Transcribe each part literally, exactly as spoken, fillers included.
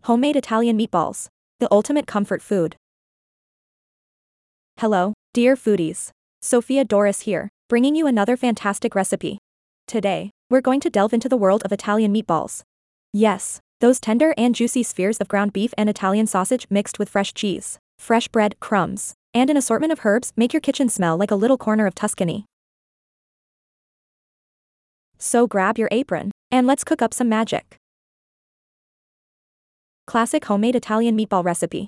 Homemade Italian meatballs. The ultimate comfort food. Hello, dear foodies. Sophia Doris here, bringing you another fantastic recipe. Today, we're going to delve into the world of Italian meatballs. Yes, those tender and juicy spheres of ground beef and Italian sausage mixed with fresh cheese, fresh bread, crumbs, and an assortment of herbs make your kitchen smell like a little corner of Tuscany. So grab your apron, and let's cook up some magic. Classic homemade Italian meatball recipe.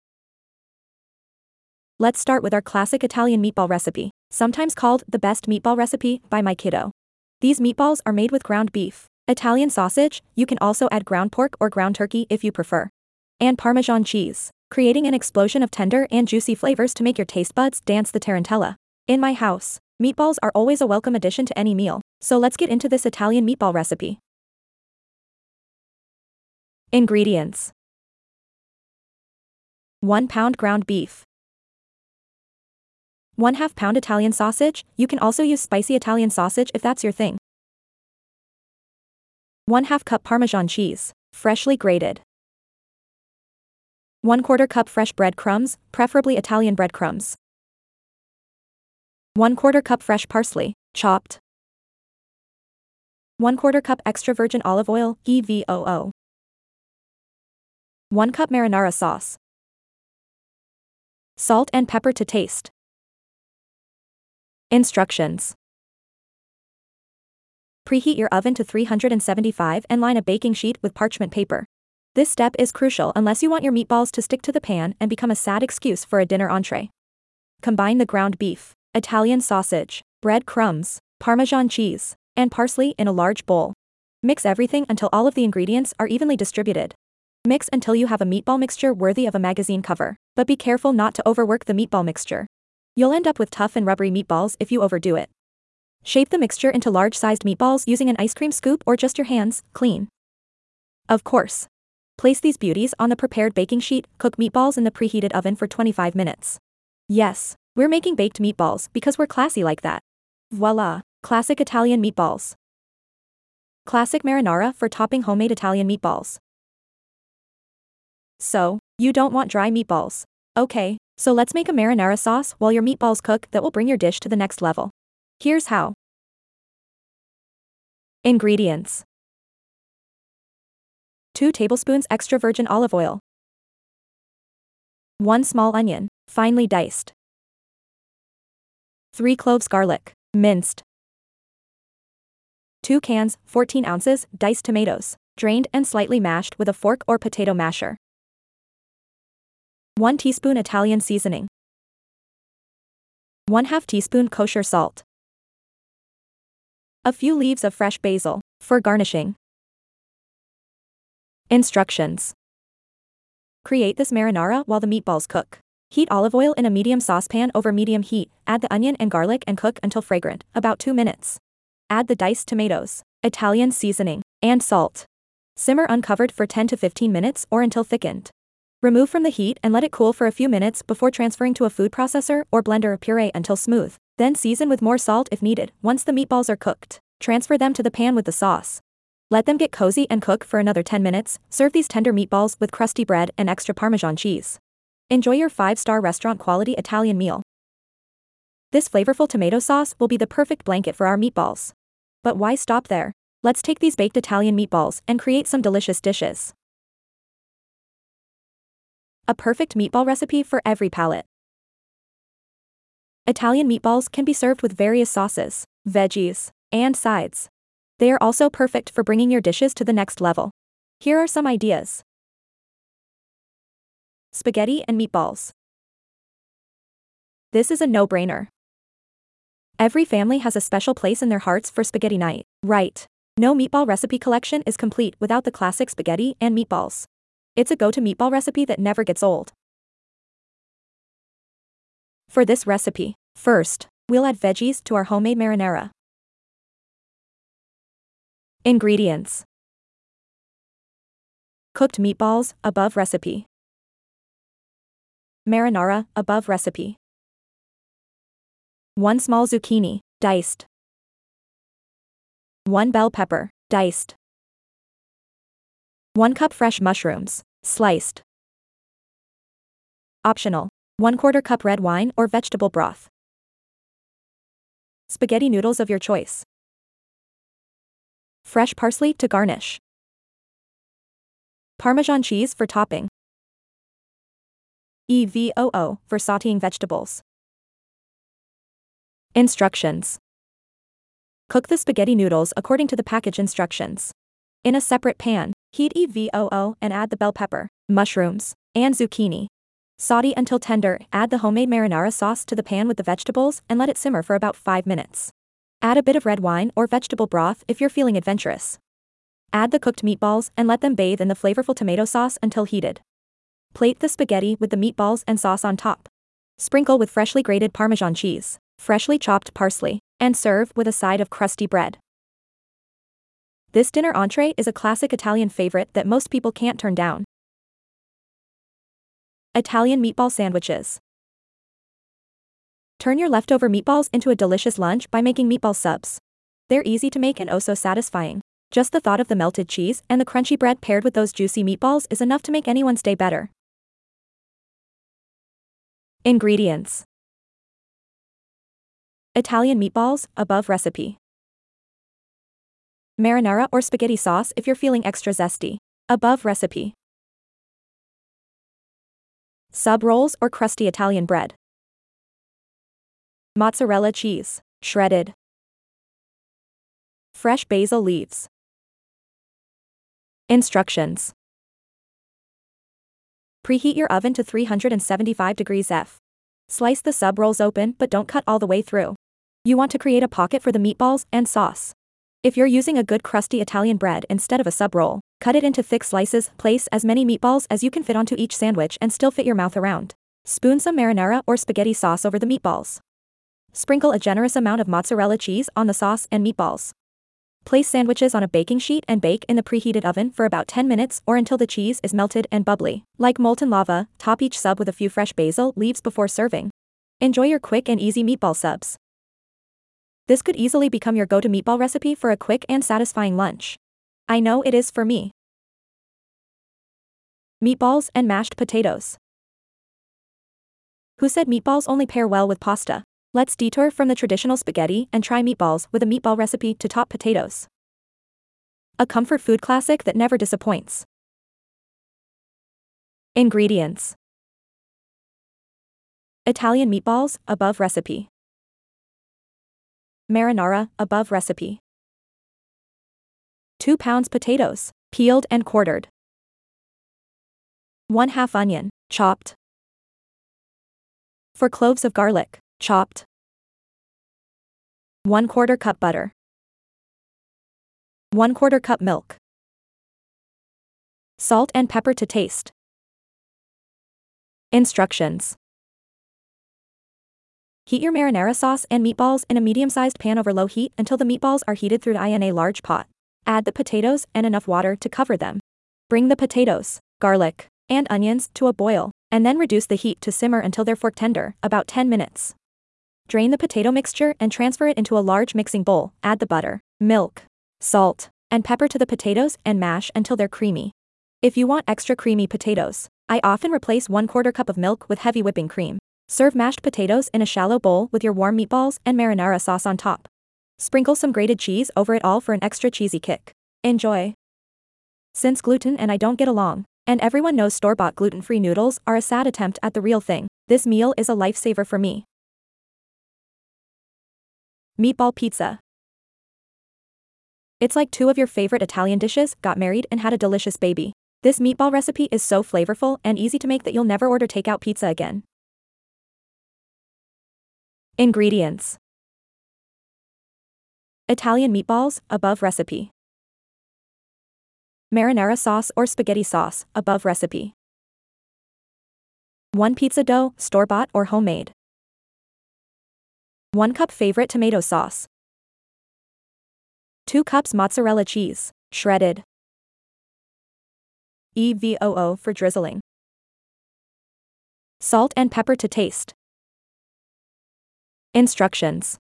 Let's start with our classic Italian meatball recipe, sometimes called the best meatball recipe by my kiddo. These meatballs are made with ground beef, Italian sausage, you can also add ground pork or ground turkey if you prefer, and Parmesan cheese, creating an explosion of tender and juicy flavors to make your taste buds dance the tarantella. In my house, meatballs are always a welcome addition to any meal, so let's get into this Italian meatball recipe. Ingredients: one pound ground beef, one half pound Italian sausage, you can also use spicy Italian sausage if that's your thing, one half cup Parmesan cheese, freshly grated, one quarter cup fresh breadcrumbs, preferably Italian breadcrumbs, one quarter cup fresh parsley, chopped, one quarter cup extra virgin olive oil, E V O O, one cup marinara sauce, salt and pepper to taste. Instructions: preheat your oven to three hundred seventy-five and line a baking sheet with parchment paper. This step is crucial unless you want your meatballs to stick to the pan and become a sad excuse for a dinner entree. Combine the ground beef, Italian sausage, bread crumbs, Parmesan cheese, and parsley in a large bowl. Mix everything until all of the ingredients are evenly distributed. Mix until you have a meatball mixture worthy of a magazine cover, but be careful not to overwork the meatball mixture. You'll end up with tough and rubbery meatballs if you overdo it. Shape the mixture into large-sized meatballs using an ice cream scoop or just your hands, clean. Of course. Place these beauties on the prepared baking sheet, cook meatballs in the preheated oven for twenty-five minutes. Yes, we're making baked meatballs because we're classy like that. Voila, classic Italian meatballs. Classic marinara for topping homemade Italian meatballs. So, you don't want dry meatballs. Okay, so let's make a marinara sauce while your meatballs cook that will bring your dish to the next level. Here's how. Ingredients: two tablespoons extra virgin olive oil, one small onion, finely diced, three cloves garlic, minced, two cans, fourteen ounces, diced tomatoes, drained and slightly mashed with a fork or potato masher, one teaspoon Italian seasoning, one half teaspoon kosher salt, a few leaves of fresh basil, for garnishing. Instructions: create this marinara while the meatballs cook. Heat olive oil in a medium saucepan over medium heat, add the onion and garlic and cook until fragrant, about two minutes. Add the diced tomatoes, Italian seasoning, and salt. Simmer uncovered for ten to fifteen minutes or until thickened. Remove from the heat and let it cool for a few minutes before transferring to a food processor or blender or puree until smooth. Then season with more salt if needed. Once the meatballs are cooked, transfer them to the pan with the sauce. Let them get cozy and cook for another ten minutes. Serve these tender meatballs with crusty bread and extra Parmesan cheese. Enjoy your five-star restaurant quality Italian meal. This flavorful tomato sauce will be the perfect blanket for our meatballs. But why stop there? Let's take these baked Italian meatballs and create some delicious dishes. A perfect meatball recipe for every palate. Italian meatballs can be served with various sauces, veggies, and sides. They are also perfect for bringing your dishes to the next level. Here are some ideas. Spaghetti and meatballs. This is a no-brainer. Every family has a special place in their hearts for spaghetti night, right? No meatball recipe collection is complete without the classic spaghetti and meatballs. It's a go-to meatball recipe that never gets old. For this recipe, first, we'll add veggies to our homemade marinara. Ingredients: cooked meatballs, above recipe. Marinara, above recipe. one small zucchini, diced. one bell pepper, diced. one cup fresh mushrooms, Sliced. Optional. one quarter cup red wine or vegetable broth. Spaghetti noodles of your choice. Fresh parsley to garnish. Parmesan cheese for topping. E V O O for sautéing vegetables. Instructions. Cook the spaghetti noodles according to the package instructions. In a separate pan, heat E V O O and add the bell pepper, mushrooms, and zucchini. Saute until tender, add the homemade marinara sauce to the pan with the vegetables and let it simmer for about five minutes. Add a bit of red wine or vegetable broth if you're feeling adventurous. Add the cooked meatballs and let them bathe in the flavorful tomato sauce until heated. Plate the spaghetti with the meatballs and sauce on top. Sprinkle with freshly grated Parmesan cheese, freshly chopped parsley, and serve with a side of crusty bread. This dinner entree is a classic Italian favorite that most people can't turn down. Italian meatball sandwiches. Turn your leftover meatballs into a delicious lunch by making meatball subs. They're easy to make and oh so satisfying. Just the thought of the melted cheese and the crunchy bread paired with those juicy meatballs is enough to make anyone's day better. Ingredients. Italian meatballs, above recipe. Marinara or spaghetti sauce if you're feeling extra zesty. Above recipe. Sub rolls or crusty Italian bread. Mozzarella cheese, shredded. Fresh basil leaves. Instructions. Preheat your oven to three hundred seventy-five degrees F. Slice the sub rolls open but don't cut all the way through. You want to create a pocket for the meatballs and sauce. If you're using a good crusty Italian bread instead of a sub roll, cut it into thick slices, place as many meatballs as you can fit onto each sandwich and still fit your mouth around. Spoon some marinara or spaghetti sauce over the meatballs. Sprinkle a generous amount of mozzarella cheese on the sauce and meatballs. Place sandwiches on a baking sheet and bake in the preheated oven for about ten minutes or until the cheese is melted and bubbly. Like molten lava, top each sub with a few fresh basil leaves before serving. Enjoy your quick and easy meatball subs. This could easily become your go-to meatball recipe for a quick and satisfying lunch. I know it is for me. Meatballs and mashed potatoes. Who said meatballs only pair well with pasta? Let's detour from the traditional spaghetti and try meatballs with a meatball recipe to top potatoes. A comfort food classic that never disappoints. Ingredients. Italian meatballs, above recipe. Marinara, above recipe. two pounds potatoes, peeled and quartered. one half onion, chopped. four cloves of garlic, chopped. one quarter cup butter. one quarter cup milk. Salt and pepper to taste. Instructions. Heat your marinara sauce and meatballs in a medium-sized pan over low heat until the meatballs are heated through in a large pot. Add the potatoes and enough water to cover them. Bring the potatoes, garlic, and onions to a boil, and then reduce the heat to simmer until they're fork tender, about ten minutes. Drain the potato mixture and transfer it into a large mixing bowl. Add the butter, milk, salt, and pepper to the potatoes and mash until they're creamy. If you want extra creamy potatoes, I often replace one quarter cup of milk with heavy whipping cream. Serve mashed potatoes in a shallow bowl with your warm meatballs and marinara sauce on top. Sprinkle some grated cheese over it all for an extra cheesy kick. Enjoy. Since gluten and I don't get along, and everyone knows store-bought gluten-free noodles are a sad attempt at the real thing, this meal is a lifesaver for me. Meatball pizza. It's like two of your favorite Italian dishes got married and had a delicious baby. This meatball recipe is so flavorful and easy to make that you'll never order takeout pizza again. Ingredients. Italian meatballs, above recipe. Marinara sauce or spaghetti sauce, above recipe. one pizza dough, store-bought or homemade. one cup favorite tomato sauce. two cups mozzarella cheese, shredded. E V O O for drizzling. Salt and pepper to taste. Instructions.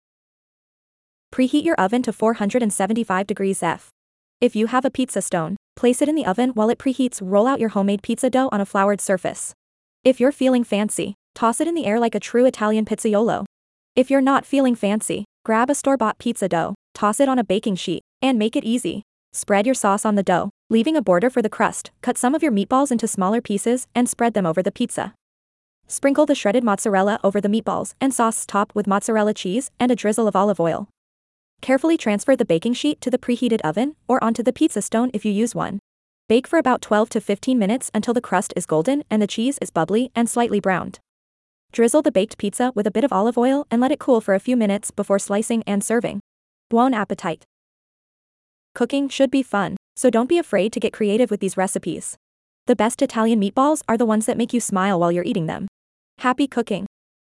Preheat your oven to four hundred seventy-five degrees F. If you have a pizza stone, Place it in the oven while it preheats. Roll out your homemade pizza dough on a floured surface. If you're feeling fancy, toss it in the air like a true Italian pizzaiolo. If you're not feeling fancy, grab a store-bought pizza dough, toss it on a baking sheet, and make it easy. Spread your sauce on the dough, leaving a border for the crust. Cut some of your meatballs into smaller pieces and spread them over the pizza. Sprinkle the shredded mozzarella over the meatballs and sauce top with mozzarella cheese and a drizzle of olive oil. Carefully transfer the baking sheet to the preheated oven or onto the pizza stone if you use one. Bake for about twelve to fifteen minutes until the crust is golden and the cheese is bubbly and slightly browned. Drizzle the baked pizza with a bit of olive oil and let it cool for a few minutes before slicing and serving. Buon appetite! Cooking should be fun, so don't be afraid to get creative with these recipes. The best Italian meatballs are the ones that make you smile while you're eating them. Happy cooking!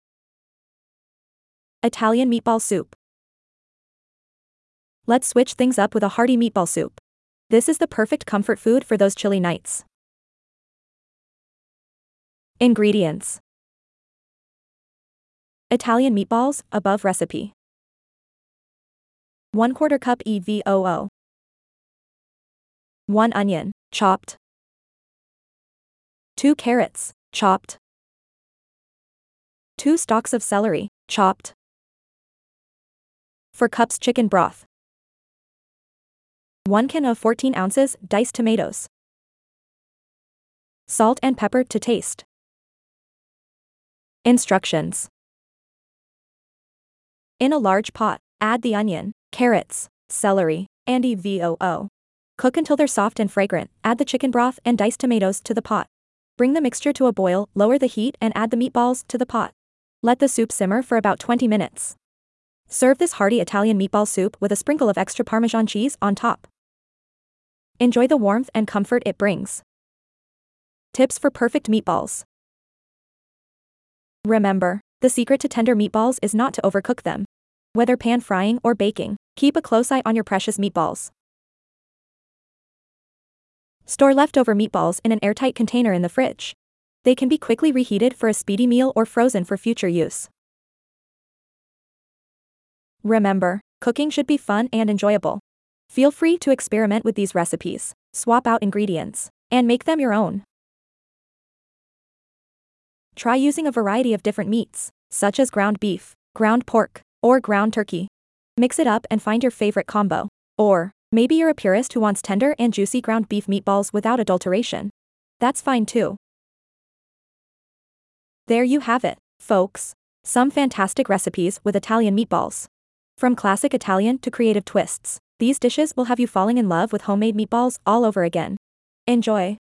Italian meatball soup. Let's switch things up with a hearty meatball soup. This is the perfect comfort food for those chilly nights. Ingredients: Italian meatballs, above recipe. one quarter cup E V O O. one onion, chopped. two carrots, chopped. two stalks of celery, chopped. four cups chicken broth. one can of fourteen ounces diced tomatoes. Salt and pepper to taste. Instructions: In a large pot, add the onion, carrots, celery, and E V O O. Cook until they're soft and fragrant. Add the chicken broth and diced tomatoes to the pot. Bring the mixture to a boil, lower the heat and add the meatballs to the pot. Let the soup simmer for about twenty minutes. Serve this hearty Italian meatball soup with a sprinkle of extra Parmesan cheese on top. Enjoy the warmth and comfort it brings. Tips for perfect meatballs. Remember, the secret to tender meatballs is not to overcook them. Whether pan frying or baking, keep a close eye on your precious meatballs. Store leftover meatballs in an airtight container in the fridge. They can be quickly reheated for a speedy meal or frozen for future use. Remember, cooking should be fun and enjoyable. Feel free to experiment with these recipes, swap out ingredients, and make them your own. Try using a variety of different meats, such as ground beef, ground pork, or ground turkey. Mix it up and find your favorite combo. Or, maybe you're a purist who wants tender and juicy ground beef meatballs without adulteration. That's fine too. There you have it, folks. Some fantastic recipes with Italian meatballs. From classic Italian to creative twists, these dishes will have you falling in love with homemade meatballs all over again. Enjoy!